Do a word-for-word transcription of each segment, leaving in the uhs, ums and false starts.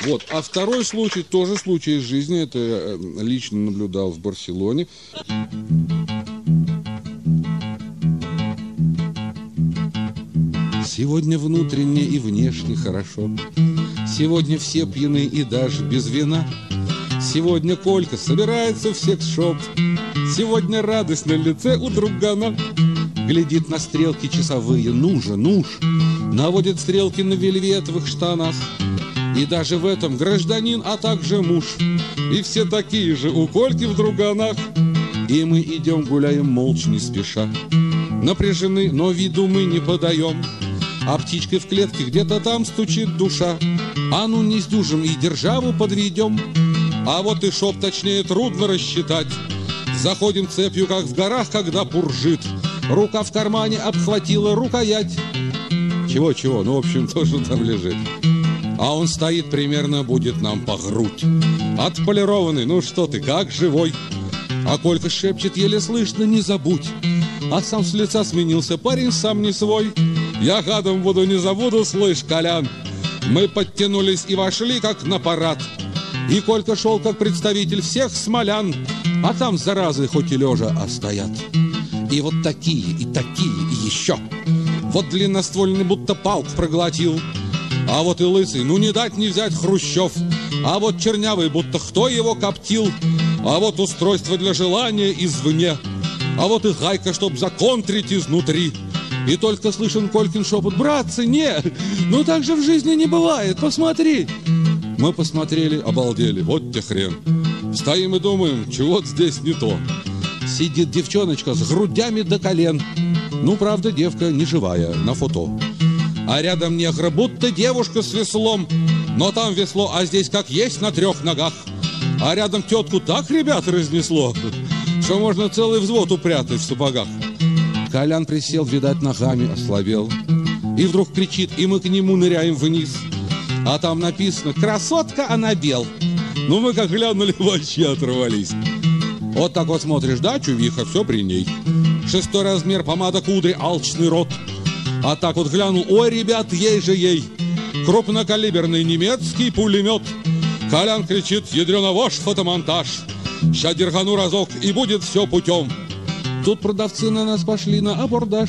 Вот. А второй случай, тоже случай из жизни, это я лично наблюдал в Барселоне. Сегодня внутренне и внешне хорошо. Сегодня все пьяны и даже без вина. Сегодня Колька собирается в секс-шоп. Сегодня радость на лице у другана. Глядит на стрелки часовые, ну же, ну ж. Наводит стрелки на вельветовых штанах. И даже в этом гражданин, а также муж. И все такие же у Кольки в друганах. И мы идем, гуляем молча, не спеша. Напряжены, но виду мы не подаем. А птичкой в клетке где-то там стучит душа. А ну не сдюжим и державу подведем. А вот и шоп, точнее, трудно рассчитать. Заходим цепью, как в горах, когда пуржит. Рука в кармане обхватила рукоять. Чего-чего, ну, в общем, то, что там лежит. А он стоит примерно, будет нам по грудь. Отполированный, ну что ты, как живой. А Колька шепчет, еле слышно, не забудь. А сам с лица сменился, парень сам не свой. Я гадом буду, не забуду, слышь, Колян. Мы подтянулись и вошли, как на парад. И Колька шел, как представитель всех смолян. А там, заразы, хоть и лежа, а стоят. И вот такие, и такие, и еще. Вот длинноствольный будто палку проглотил. А вот и лысый, ну не дать не взять Хрущев. А вот чернявый, будто кто его коптил. А вот устройство для желания извне. А вот и гайка, чтоб законтрить изнутри. И только слышен Колькин шепот: братцы, не, ну так же в жизни не бывает, посмотри. Мы посмотрели, обалдели, вот те хрен. Стоим и думаем, чего-то здесь не то. Сидит девчоночка с грудями до колен. Ну, правда, девка не живая, на фото. А рядом негра, будто девушка с веслом. Но там весло, а здесь как есть на трех ногах. А рядом тетку так, ребята, разнесло, что можно целый взвод упрятать в сапогах. Колян присел, видать, ногами ослабел. И вдруг кричит, и мы к нему ныряем вниз. А там написано: красотка, она бел. Ну мы как глянули, вообще оторвались. Вот так вот смотришь, да, чувиха, все при ней. Шестой размер, помада, кудри, алчный рот. А так вот глянул, ой, ребят, ей же ей. Крупнокалиберный немецкий пулемет. Колян кричит, ядрёна вошь, фотомонтаж. Ща дергану разок, и будет все путем. Тут продавцы на нас пошли на абордаж.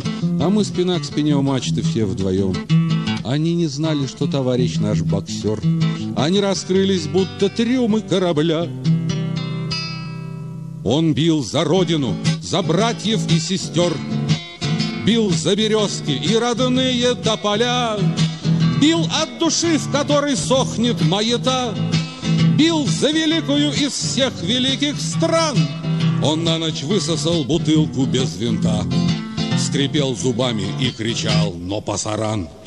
А мы спина к спине у мачты все вдвоем. Они не знали, что товарищ наш боксер. Они раскрылись, будто трюмы корабля. Он бил за родину, за братьев и сестер. Бил за березки и родные тополя. Бил от души, в которой сохнет маята. Бил за великую из всех великих стран. Он на ночь высосал бутылку без винта. Скрипел зубами и кричал: но пасаран.